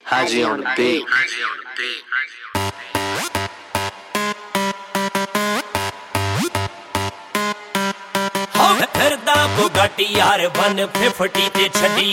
Haji on the beat. ਫਿਰਦਾ ਬੁਗਾਟੀ ਯਾਰ 150 ਤੇ ਛੱਡੀ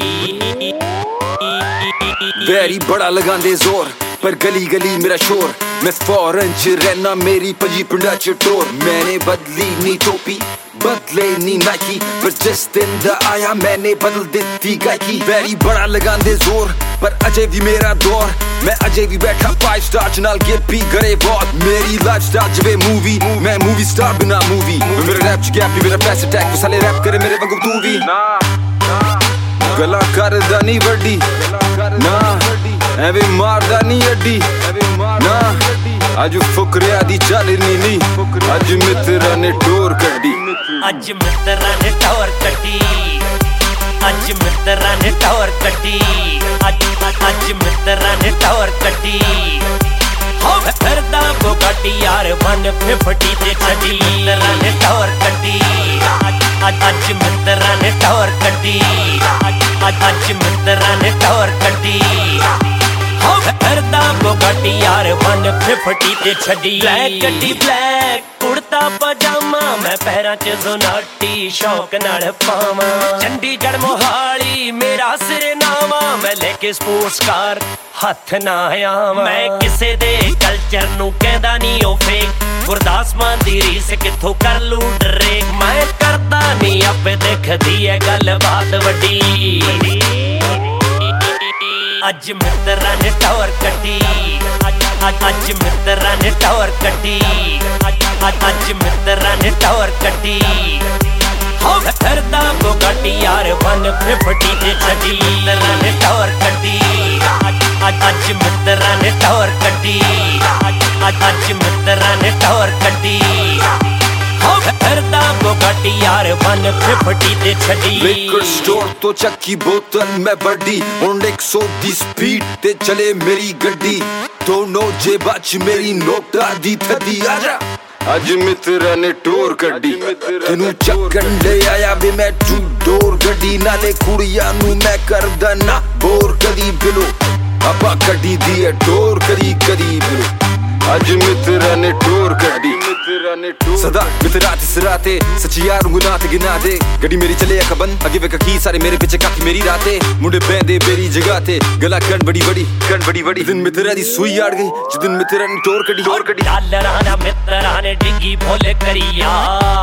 ਵੈਰੀ ਬੜਾ ਲਗਾਂਦੇ ਜ਼ੋਰ ਪਰ ਗਲੀ ਗਲੀ ਮੇਰਾ ਸ਼ੋਰ ਮੈਂ ਫੌਰਨ ਚ ਰਹਿਣਾ ਮੇਰੀ ਭਜੀ ਪਿੰਡਾਂ ਚ ਟੋਰ ਮੈਨੇ ਬਦਲੀ ਨੀ ਟੋਪੀ बदले नी नाइकी पर जिस दिन दा आया मैंने बदल दी गायकी वैरी बड़ा लगांदे जोर पर अजय भी मेरा दौर मैं अजय भी बैठा 5 स्टार च नाल गिर पी करे बहुत मेरी लाइफस्टाइल जिवे मूवी मैं मूवी स्टार बिना मूवी मेरे रैप च गैप मेरा पैसे टैग साले रैप करे मेरे वांगू तू भी गला करदा नी वड्डी ना ਐਵੇਂ ਮਾਰਦਾ ਨੀ ਅੱਡੀ ਨਾ ਅੱਜ ਫੁਕਰਿਆ ਦੀ ਚੱਲਣੀ ਨੀ ਅੱਜ ਮਿੱਤਰਾਂ ਨੇ ਟੋਰ ਕੱਢੀ ਅੱਜ ਮਿੱਤਰਾਂ ਨੇ ਟੋਰ ਕੱਢੀ ਅੱਜ ਮਿੱਤਰਾਂ ਨੇ ਟੋਰ ਕੱਢੀ ਅੱਜ ਮਿੱਤਰਾਂ ਨੇ ਟੋਰ ਕੱਢੀ ਹੋ ਫਿਰਦਾ ਬੁਗਾਟੀ ਯਾਰ 150 ਤੇ ਛੱਡੀ ਮਿੱਤਰਾਂ ਨੇ ਟੋਰ ਕੱਢੀ ਅੱਜ ਮਿੱਤਰਾਂ ਨੇ ਟੋਰ ਕੱਢੀ ਅੱਜ ਮਿੱਤਰਾਂ ਨੇ ਟੋਰ ਕੱਢੀ ਹੋ ਫਿਰਦਾ ਬੁਗਾਟੀ ਯਾਰ 150 ਤੇ ਛੱਡੀ ਬਲੈਕ ਗੱਡੀ ਬਲੈਕ ਕੁੜਤਾ ਪਜਾਮਾ ਮੈਂ ਪੈਰਾਂ 'ਚ ਜ਼ੋਨਾਟੀ ਸ਼ੌਕ ਨਾਲ ਪਾਵਾਂ ਚੰਡੀਗੜ੍ਹ ਮੋਹਾਲੀ ਮੇਰਾ ਸਿਰਨਾਮਾ ਮੈਂ ਲੈ ਕੇ ਸਪੋਰਟਸ ਕਾਰ ਹੱਥ ਨਾ ਆਵਾਂ ਮੈਂ ਕਿਸੇ ਦੇ ਕਲਚਰ ਨੂੰ ਕਹਿੰਦਾ ਨਹੀਂ ਉਹ ਫੇਕ ਗੁਰਦਾਸ ਮਾਨ ਦੀ ਰੀਸ ਕਿੱਥੋਂ ਕਰ ਲੂ ਡਰੇਕ ਮੈਂ ਕਰਦਾ ਨਹੀਂ ਆਪੇ ਦੇਖਦੀ ਐ ਗੱਲ ਬਾਤ ਵੱਡੀ ਅੱਜ ਮਿੱਤਰਾਂ ਨੇ ਟੌਰ ਕੱਢੀ ਅੱਜ ਮਿੱਤਰਾਂ ਨੇ ਟੌਰ ਕੱਢੀ ਅੱਜ ਮਿੱਤਰਾਂ ਨੇ ਟੌਰ ਕੱਢੀ ਹੋ ਫਿਰਦਾ ਬੁਗਾਟੀ ਯਾਰ 150 ਤੇ ਛੱਡੀ ਮਿੱਤਰਾਂ ਨੇ ਟੌਰ ਕੱਢੀ ਅੱਜ ਮਿੱਤਰਾਂ ਨੇ ਟੌਰ ਕੱਢੀ ਅੱਜ ਮਿੱਤਰਾਂ ਨੇ ਟੌਰ ਕੱਢੀ ਹੋ ਫਿਰਦਾ ਬੁਗਾਟੀ ਯਾਰ 150 ਤੇ ਛੱਡੀ ਲਿਕਰ ਸਟੋਰ ਤੋਂ ਚੱਕੀ ਬੋਤਲ ਮੈਂ ਵੱਡੀ ਹੁਣ 100 ਦੀ ਸਪੀਡ ਤੇ ਚਲੇ ਮੇਰੀ ਗੱਡੀ ਦੋਨੋਂ ਜੇਬਾਂ 'ਚ ਮੇਰੀ ਨੋਟਾਂ ਦੀ ਥੱਦੀ ਆਜਾ ਅੱਜ ਮਿੱਤਰਾਂ ਨੇ ਟੋਰ ਕੱਢੀ ਤੈਨੂੰ ਚੱਕਣ ਲੈ ਆਇਆ ਵੇ ਮੈਂ ਟੂ ਡੋਰ ਗੱਡੀ ਨਾਲੇ ਕੁੜੀਆਂ ਨੂੰ ਮੈਂ ਕਰਦਾ ਨਾ ਬੋਰ ਕਦੀ ਬਿਲੋ ਆਪਾਂ ਕੱਢੀ ਦੀ ਐ ਟੋਰ ਕਦੀ ਬਿਲੋ ਅੱਜ ਮਿੱਤਰਾਂ ਨੇ ਟੋਰ ਕੱਢੀ सदा मित्रा तिसराते सच्ची यार गुनाह ते गिना दे गड्डी मेरी चले खबन अगे वे की सारे मेरे पीछे काकी मेरी रातें मुंडे बैंदे मेरी जगह ते गला कण बड़ी दिन मित्रा दी सुई आड़ गई जिस दिन मित्रा ने टोर कड़ी डालरां दा मित्रा ने डिग्गी फुल करिया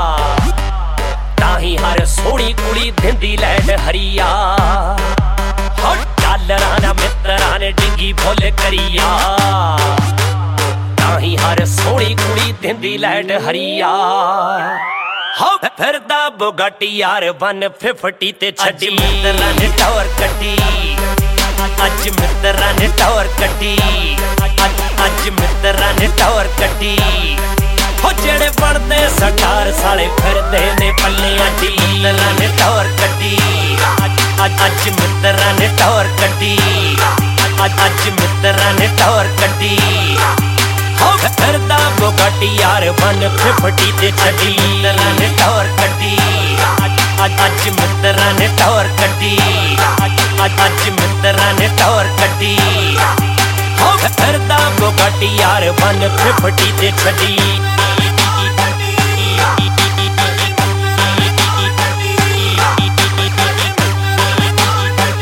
ताही हर सोहनी कुड़ी दिंदी लैंड हरिया हो डालरां दा मित्रा ने डिग्गी फुल करिया ही हर सोहनी कुड़ी दिंदी लैंड हरिया हो फिरदा बुगाटी यार 150 ते छड्डी मित्तरां ने टौर कड्डी अज मित्तरां ने टौर कड्डी अज मित्तरां ने टौर कड्डी हो जेड़े पढ़दे सरकार साले फिरदे ने पल्लियां दी मित्तरां ने टौर कड्डी अज मित्तरां ने टौर कड्डी अज मित्तरां ने टौर कड्डी हो फिरदा बुगाटी यार 150 ते छड्डी मित्तरां ने टौर कड्डी अज मित्तरां ने टौर कड्डी अज मित्तरां ने टौर कड्डी हो फिरदा बुगाटी यार 150 ते छड्डी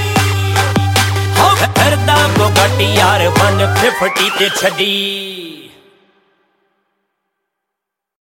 हो फिरदा बुगाटी यार 150 ते छड्डी